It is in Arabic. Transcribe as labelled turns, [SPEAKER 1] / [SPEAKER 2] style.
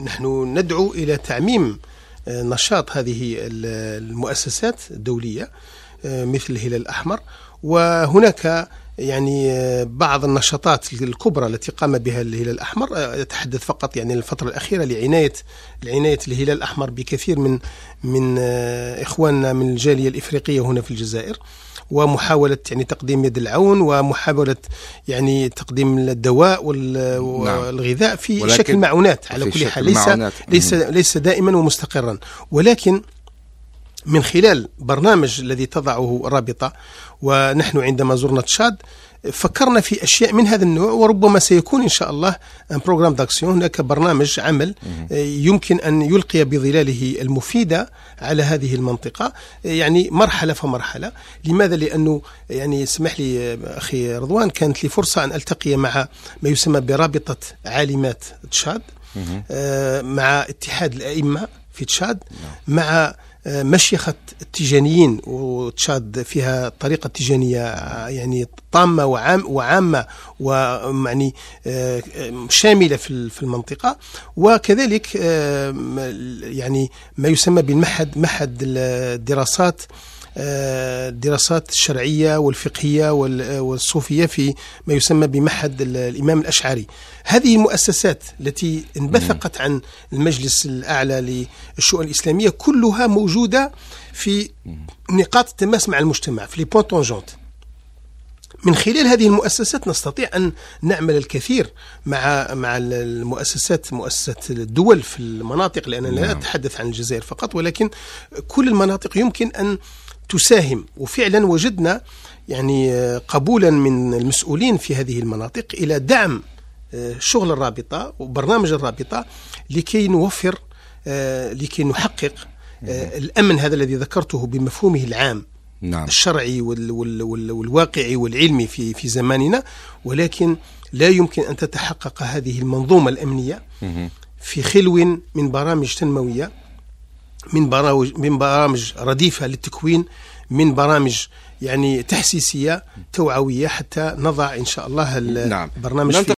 [SPEAKER 1] نحن ندعو إلى تعميم نشاط هذه المؤسسات الدولية مثل الهلال الأحمر. وهناك يعني بعض النشاطات الكبرى التي قام بها الهلال الأحمر، أتحدث فقط يعني الفترة الأخيرة لعناية الهلال الأحمر بكثير من إخواننا من الجالية الإفريقية هنا في الجزائر، ومحاولة يعني تقديم يد العون، ومحاولة يعني تقديم الدواء والغذاء في شكل معونات على كل حال، ليس دائما ومستقرا، ولكن من خلال برنامج الذي تضعه الرابطة. ونحن عندما زرنا تشاد فكرنا في أشياء من هذا النوع، وربما سيكون إن شاء الله بروغرام داكسيون، هناك برنامج عمل يمكن أن يلقي بظلاله المفيدة على هذه المنطقة، يعني مرحلة فمرحلة. لماذا؟ لأنه يعني اسمح لي أخي رضوان، كانت لي فرصة أن ألتقي مع ما يسمى برابطة عالمات تشاد، مع اتحاد الأئمة في تشاد، مع مشيخة التيجانيين، وتشاد فيها طريقة تيجانية يعني طامة وعامة ويعني شاملة في المنطقة. وكذلك يعني ما يسمى بالمعهد الدراسات الشرعية والفقهية والصوفية في ما يسمى بمعهد الإمام الأشعري. هذه المؤسسات التي انبثقت عن المجلس الأعلى للشؤون الإسلامية كلها موجودة في نقاط التماس مع المجتمع، في لي بوين طونجونت. من خلال هذه المؤسسات نستطيع أن نعمل الكثير مع مؤسسات الدول في المناطق، لأننا لا نتحدث عن الجزائر فقط، ولكن كل المناطق يمكن أن تساهم. وفعلا وجدنا يعني قبولا من المسؤولين في هذه المناطق إلى دعم شغل الرابطة وبرنامج الرابطة لكي نوفر، لكي نحقق الأمن هذا الذي ذكرته بمفهومه العام، نعم، الشرعي والواقعي والعلمي في زماننا. ولكن لا يمكن أن تتحقق هذه المنظومة الأمنية في خلو من برامج تنموية، من برامج رديفة للتكوين، من برامج يعني تحسيسية توعوية، حتى نضع إن شاء الله البرنامج